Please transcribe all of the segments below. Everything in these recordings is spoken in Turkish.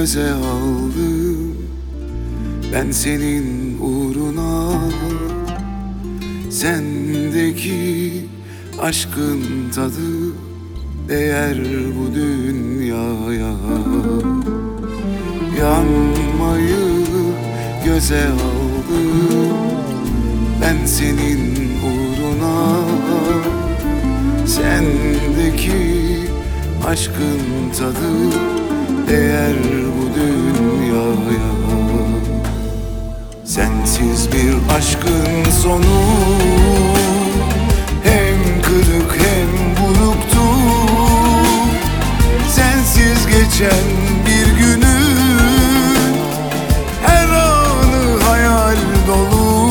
göze aldım ben senin uğruna. Sendeki aşkın tadı değer bu dünyaya. Yanmayı göze aldım ben senin uğruna. Sendeki aşkın tadı değer bu dünyaya. Sensiz bir aşkın sonu hem kırık hem buruktu. Sensiz geçen bir günün her anı hayal dolu.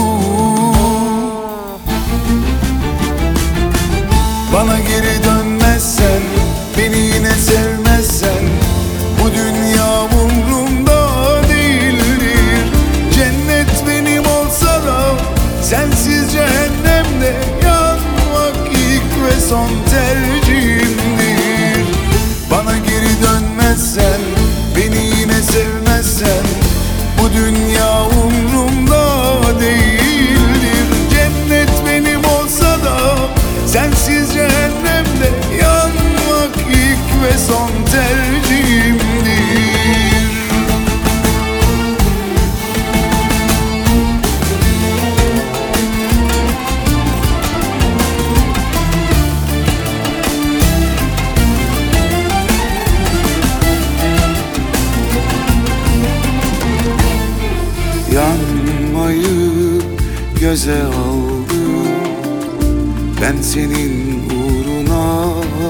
Bana geri dönmezsen, beni yine sevmezsen, bu dünya umrumda değildir. Cennet benim olsa da sensiz cehennemde yanmak ilk ve son tercihimdir. Bana geri dönmezsen, beni yine sevmezsen, bu dünya umrumda değildir. Cennet benim olsa da sensiz cehennemde yanmak ilk ve son tercihimdir. Yanmayı göze aldım ben senin uğruna.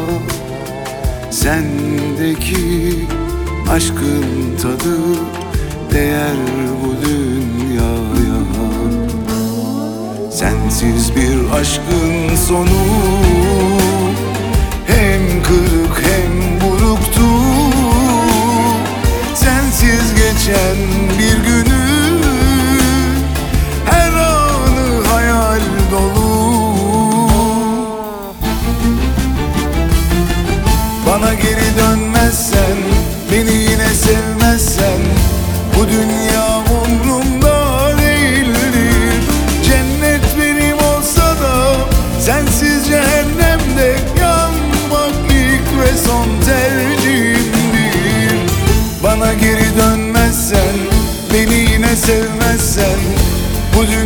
Sendeki aşkın tadı değer bu dünyaya. Sensiz bir aşkın sonu hem kırık hem buruktu. Sensiz geçen bir günün her anı hayal dolu. Bana geri dönmezsen, beni yine sevmezsen, bu dünya umrumda değildir. Cennet benim olsa da sensiz cehennemde yanmak ilk ve son tercihimdir. Bana geri dönmezsen, beni yine sevmezsen, bu dünya